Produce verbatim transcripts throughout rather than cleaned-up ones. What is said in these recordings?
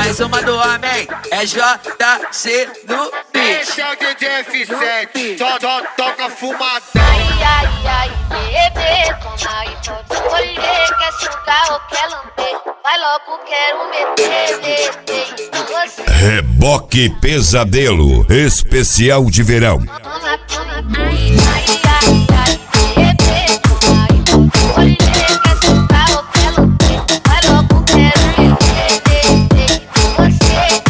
Mais uma do homem, é J C no beat. Esse é o D J F sete, só, só toca fumadão. Ai, ai, ai, bebê, toma aí, pode escolher. Quer sugar ou quer lamber? Vai logo, quero meter, meter em você. Reboque Pesadelo, especial de verão. Toma, toma, ai, ai, ai, ai, bebê, toma aí, pode escolher. Quer sugar ou quer lamber? Vai logo, quero meter, meter em você.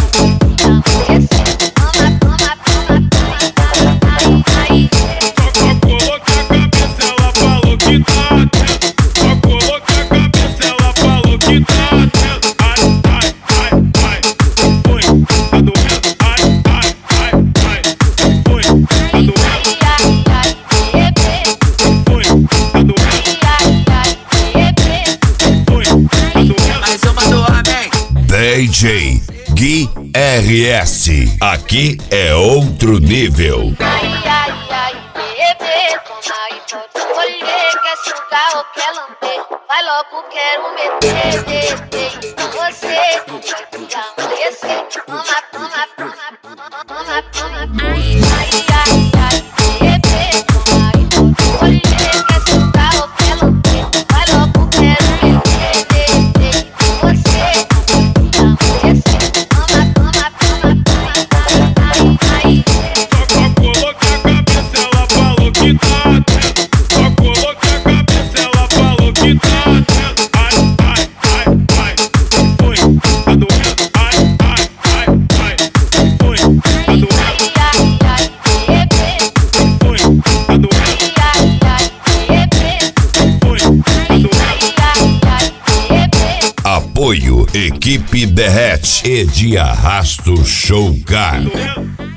Toma, toma, toma, toma, ai, ai. Só colocar a cabeça, ela falou que tá atento. Só colocar a cabeça, ela falou que tá atento. Ai, ai, ai, ai, foi, tá doendo. Ai, ai, ai, ai, foi, tá doendo. Ai, ai, ai, bebê, Foi, tá doendo. ai, ai, bebê. Foi, tá doendo. Mais uma do homem. D J Gui R S. Aqui é outro nível. Ai, ai, ai, bebê, toma aí, pode escolher. Quer sugar ou quer lamber? Vai logo, quero meter, meter em você. Vai amanhecer. Toma, toma, toma, toma, toma. Ai, ai, ai, ai, bebê, toma aí, pode escolher. Quer sugar ou quer lamber? Vai logo, quero meter, meter em você. Vai amanhecer. Toma, toma, toma, toma, ai, ai. Só colocar a cabeça, ela falou que tá atento. Só colocar a cabeça, ela falou que tá atento. Ai, ai, ai, ai, foi, tá doendo. Ai, ai, ai, ai, foi, tá doendo. Ai, ai, ai, bebê, Foi, tá doendo. ai, ai, bebê, Foi, tá doendo. ai, ai, bebê. Apoio Equipe Derrete e de Arrasto Show Car. Doendo.